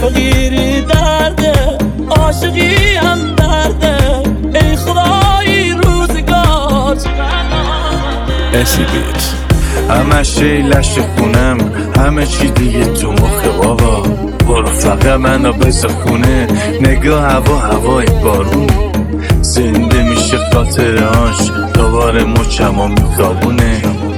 فقیری درده عاشقی هم درده ای خدای روزگار اسی بیت همش شیلش خونم همه چی دیگه تو مخه بابا برو فقط منو بذار خونه نگاه هوای بارون زنده میشه خاطرهاش دوباره مچمو میخوابونه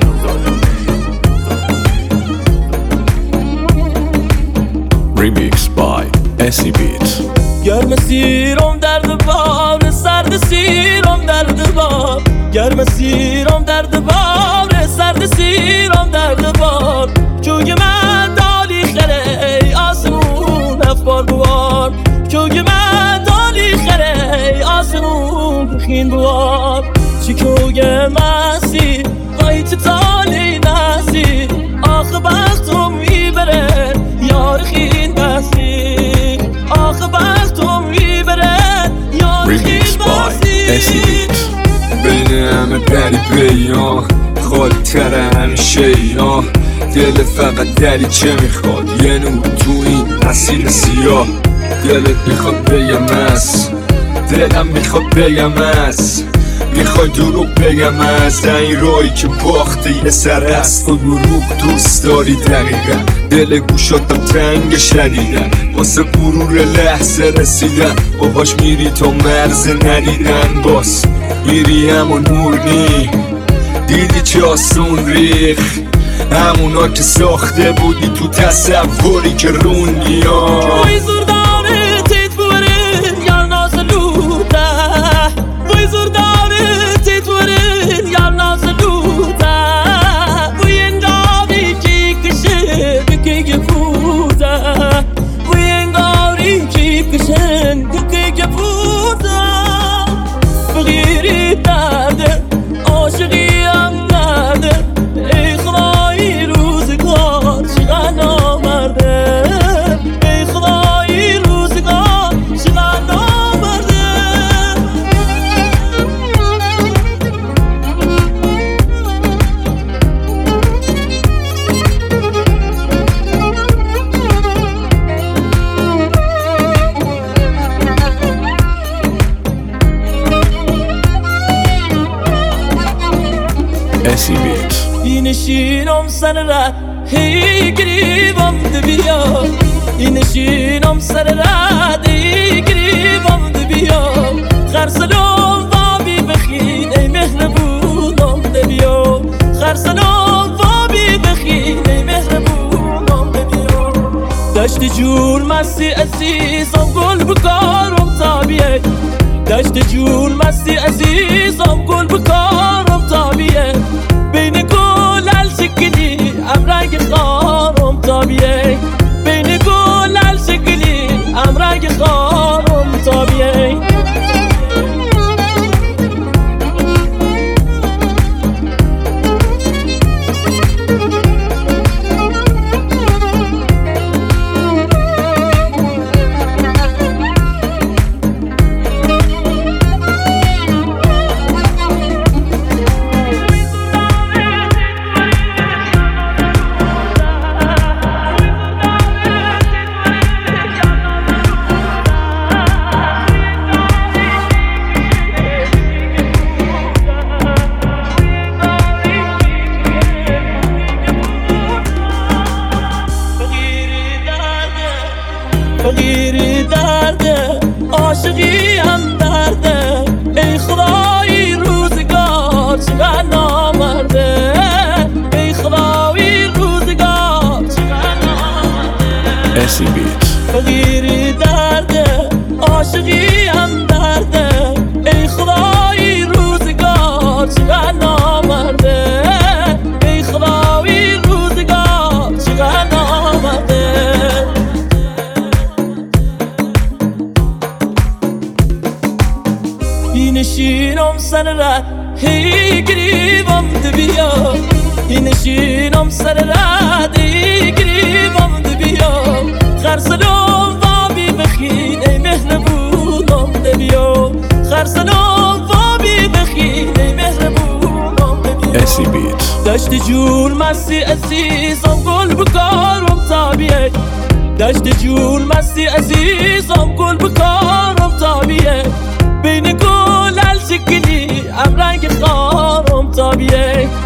Remix by اسی بیت گرم سیرم درد بار سرد سیرم درد بار گرم سیرم درد بار سرد سیرم درد بار چوگ من دالی خره آسمون افبار بوار چوگ من دالی خره آسمون خین بوار چی کوگ مسی قایت تالی نسی آخ بختم میبره یار خین بسی آخ بختم میبره یار خین بسی بین همه پری پیان خاطر همیشه اینا دل فقط دریچه میخواد یه نور تو این مسیر سیاه دلت میخواد بگم از دلم میخواد بگم از میخوای دروغ بگم از این رایی که باخته یه سر است و دروغ دوست داری دقیقا دل گوشاتم تنگ شدیدن واسه غرور لحظه رسیدن باباش میری تا مرز ندیدن باز میری همون نور نی دیدی چه آسون ریخ همونا که ساخته بودی تو تصوری که روندی وای زرداره تیت بورین یار نازلوده وای زرداره تیت بورین یار نازلوده وای انگاری که کشه که گفوده وای انگاری که کشه که گفوده فقیری درده عاشقی هم درده ای خدای روزگار چقدر نامرده ای خدای روزگار چقدر نامرده اسی بیت اینشینم سر ره هی گریبم ده بیا اینشینم سر ره هی گریبم ده بیا خرسلم وابی بخین ای مهربونم ده بیا خرسلم وابی بخین ای مهربونم ده بیا دشت جون مستی عزیزم گل بکارم تابیه دشت جون مستی عزیزم گل بکارم تابیه بین گلال شکلی ام رنگ خارم تابیه بین گلال شکلی ام رنگ خارم تابیه فقیری درده عاشقی هم درده ای خدای روزگار چقدر نامرده ای خدای روزگار چقدر نامرده اسی بیت فقیری درده عاشقی هم درده ای خدای روزگار چقدر نامرده ای خدای روزگار چقدر نامرده اینشینم سر ره هی گریبم ده بیا اینشینم سر ره هی گریبم ده بیا خرسلم وابی بخین ای مهربونم ده بیا خرسلم وابی بخین ای مهربونم ده بیا اسی بیت دشت جون مستی عزیزم گل بکارم تابیه دشت جون مستی عزیزم گل بکارم تابیه بین گل الشکلی هم رنگ خارم تابیه